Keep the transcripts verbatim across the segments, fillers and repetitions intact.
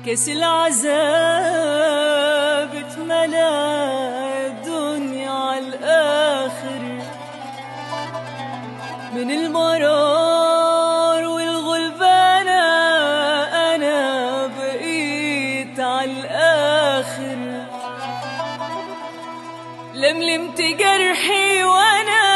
كاس العذاب اتملى الدنيا عالآخر من المرار والغلبانة، أنا بقيت عالآخر. لملمت جرحي وأنا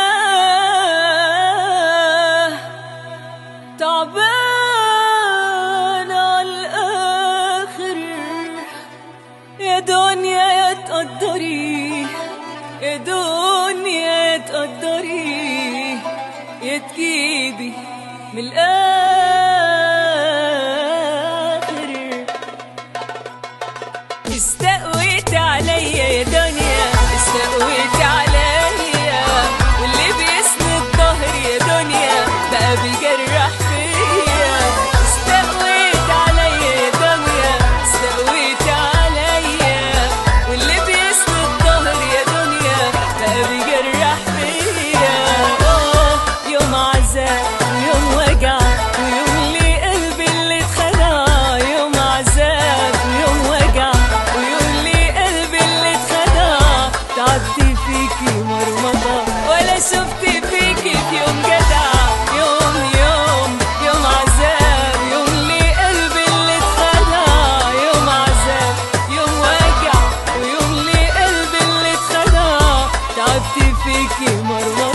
تعبان عالآخر. يا دنيا يا تقدري، يا دنيا يا تقدري، يا تجيبي من الآخر. استقويت عليا يا دنيا، استقويت عليا، واللي بيسند ظهري يا دنيا بقى بيجرح فيا. استقويت عليا يا دنيا، استقويت عليا، واللي بيسند ظهري يا دنيا بقى بيجرح فيا. اوه يوم عذاب ويوم وجع ويوم لي قلبي اللي اتخدع، يوم عذاب ويوم وجع ويوم لي قلبي اللي اتخدع. تعبت فيكي مرمطة ولا شفت فيكي في يوم جدع. يوم يوم يوم عذاب يوم لي قلبي اللي اتخدع، يوم عذاب يوم وجع ويوم لي قلبي اللي اتخدع. تعبت فيكي مرمطة